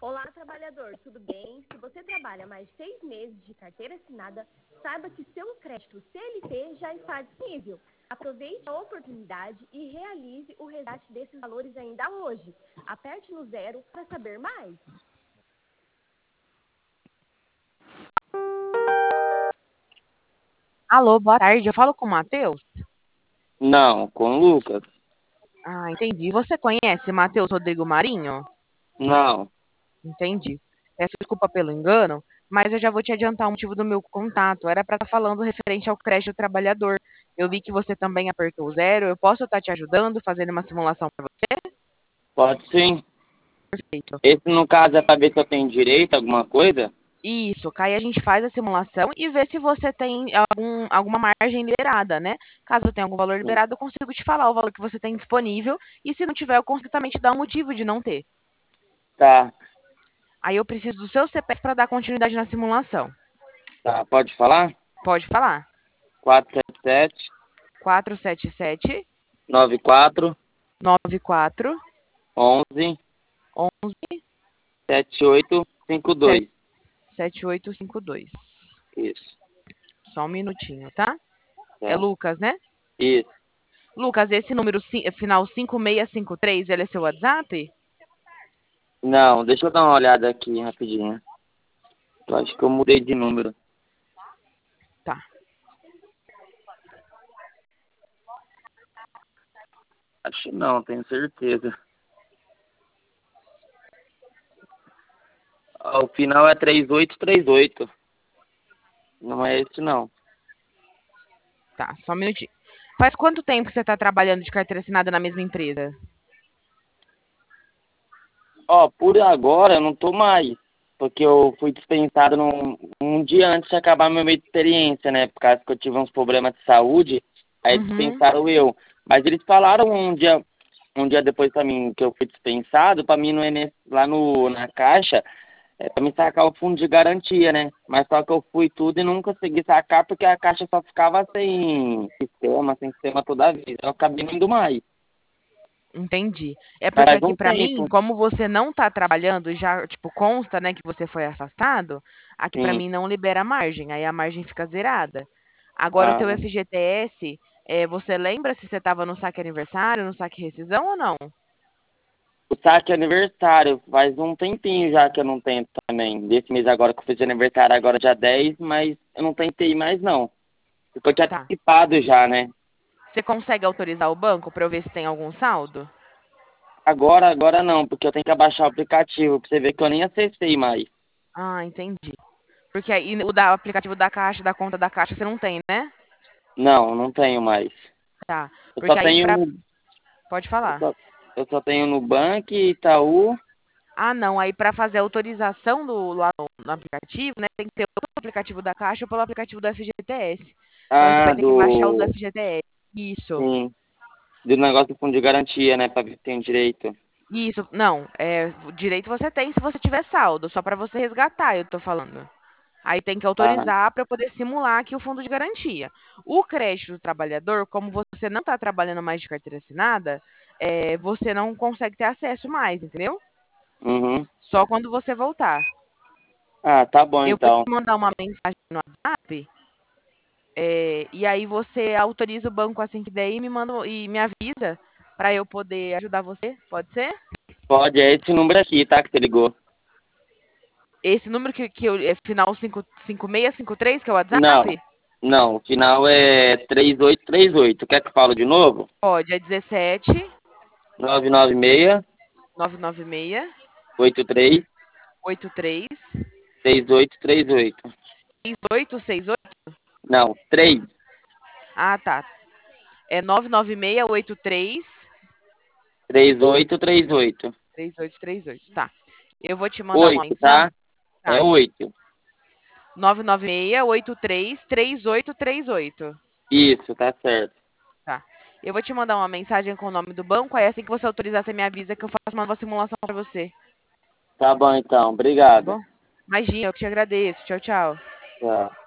Olá, trabalhador, tudo bem? Se você trabalha mais de 6 meses de carteira assinada, saiba que seu crédito CLT já está disponível. Aproveite a oportunidade e realize o resgate desses valores ainda hoje. Aperte no 0 para saber mais. Alô, boa tarde. Eu falo com o Matheus? Não, com o Lucas. Ah, entendi. Você conhece Matheus Rodrigo Marinho? Não. Entendi. Peço desculpa pelo engano, mas eu já vou te adiantar o motivo do meu contato. Era para estar falando referente ao crédito do trabalhador. Eu vi que você também apertou o 0. Eu posso estar te ajudando, fazendo uma simulação para você? Pode sim. Perfeito. Esse, no caso, é para ver se eu tenho direito a alguma coisa? Isso, Kai, a gente faz a simulação e vê se você tem alguma margem liberada, né? Caso tenha algum valor Sim. liberado, eu consigo te falar o valor que você tem disponível. E se não tiver, eu consigo também te dar um motivo de não ter. Tá, Aí eu preciso do seu CPF para dar continuidade na simulação. tá. Pode falar? Pode falar. 477 477 94 94 11 11 7852. 7852. Isso. Só um minutinho, tá? É Tá. Lucas, né? Isso. Lucas, esse número final 5653, ele é seu WhatsApp? Não, deixa eu dar uma olhada aqui rapidinho. Eu acho que eu mudei de número. Tá. Acho não, tenho certeza. O final é 3838. Não é esse, não. Tá, só um minutinho. Faz quanto tempo que você está trabalhando de carteira assinada na mesma empresa? Ó, por agora eu não tô mais, porque eu fui dispensado um dia antes de acabar meu meio de experiência, né? Por causa que eu tive uns problemas de saúde, aí Uhum. dispensaram eu. Mas eles falaram um dia depois pra mim que eu fui dispensado, pra mim no INSS, lá na caixa, pra me sacar o fundo de garantia, né? Mas só que eu fui tudo e não consegui sacar porque a caixa só ficava sem sistema toda vez. Eu acabei não indo mais. Entendi. É Mas porque faz aqui um para mim, tempo, como você não está trabalhando e já, tipo, consta, né, que você foi afastado, aqui para sim. mim não libera margem, aí a margem fica zerada. Agora o teu Ah, FGTS, você lembra se você estava no saque aniversário, no saque rescisão ou não? o saque é aniversário, faz um tempinho já que eu não tento também. Desse mês agora que eu fiz aniversário, agora dia 10, mas eu não tentei mais não. Porque eu tinha Tá. antecipado já, né? Você consegue autorizar o banco para eu ver se tem algum saldo? Agora não, porque eu tenho que abaixar o aplicativo, pra você ver que eu nem acessei mais. Ah, entendi. Porque aí o da aplicativo da Caixa, da conta da Caixa, você não tem, né? Não, não tenho mais. Tá. Eu só Porque aí tenho pra. no, Pode eu falar. só, eu só tenho Nubank, Itaú. Ah, não. Aí para fazer a autorização lá no aplicativo, né? Tem que ter outro aplicativo da Caixa ou pelo aplicativo do FGTS. Então aí você vai Ah, ter que baixar o do FGTS. Isso. sim, do negócio do fundo de garantia, né? Pra ver se tem direito. Isso. Não. O direito você tem se você tiver saldo. Só para você resgatar, eu tô falando. Aí tem que Ah, autorizar para poder simular aqui o fundo de garantia. O crédito do trabalhador, como você não está trabalhando mais de carteira assinada, você não consegue ter acesso mais, entendeu? uhum. Só quando você voltar. Ah, tá bom Eu vou te então. mandar uma mensagem no WhatsApp, e aí você autoriza o banco assim que der e me manda e me avisa para eu poder ajudar você. Pode ser? Pode, é esse número aqui, tá? Que você ligou. Esse número que é final 5653, que é o Não, WhatsApp? não, o final é 3838. Quer que eu falo de novo? Pode, é 17 996 996 83 83 6838. 6868. Não, 3 Ah, tá. É 99683 3838. 3838. Tá. Eu vou te mandar uma 8, mensagem. tá? É Tá. 8. 99683 3838. Isso, tá certo. Tá. Eu vou te mandar uma mensagem com o nome do banco, aí assim que você autorizar, você me avisa que eu faço uma nova simulação para você. Tá bom então, Tá obrigado. bom? Imagina, eu que te agradeço. Tchau, tchau. Tchau.